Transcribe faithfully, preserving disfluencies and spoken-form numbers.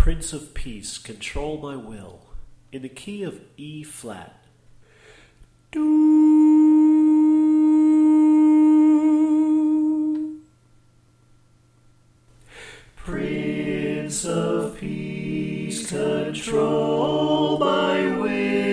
Prince of Peace, control my will, in the key of E flat. Do. Prince of Peace, control my will.